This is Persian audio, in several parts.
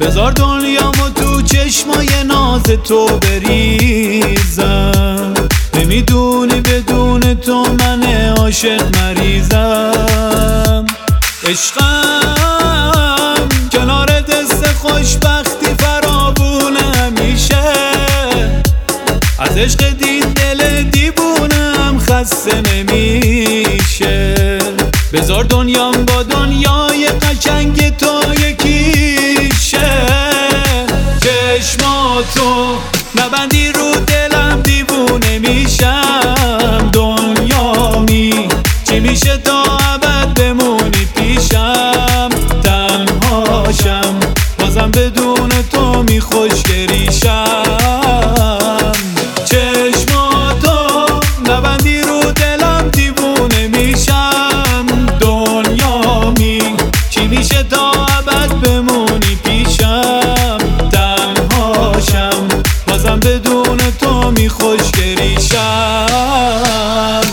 بذار دنیامو تو چشمای ناز تو بریزم. نمیدونی بدون تو من عاشق مریضم. عشقم کنار دست خوشبختی فراوونه همیشه. از عشق دین دل دیوونم خسته نمیشه. بذار دنیام با دنیای قشنگ تو یکیشه. چشماتو نبندی رو دلم دیوونه میشم. دنیامی چی میشه تا ابد بمونی پیشم. تنهاشم بازم بدون تو میخوشگریشم. چشماتو نبندی رو دلم دیوونه میشم. دنیامی چی میشه تا ابد بمونی پیشم. تنهاشم بازم بدون تو میخوشگریشم.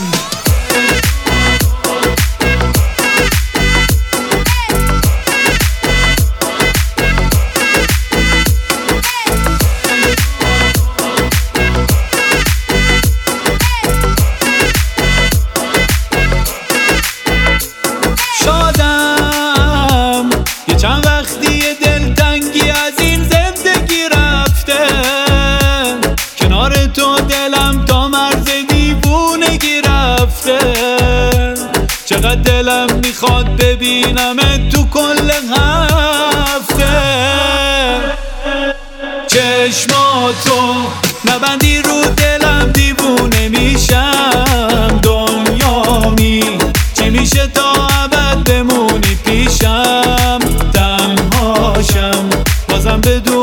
شادم یه چند وقتی دلتنگی از این زندگی رفته. کنار تو دلم تا مرز دیوونگی رفته. چقدر دلم میخواد ببینمت تو کل هفته. چشماتو نبندی رو دلم دیوونه میشم. دنیامی چی میشه تا ابد بمونی پیشم. تنهاشم بازم بدون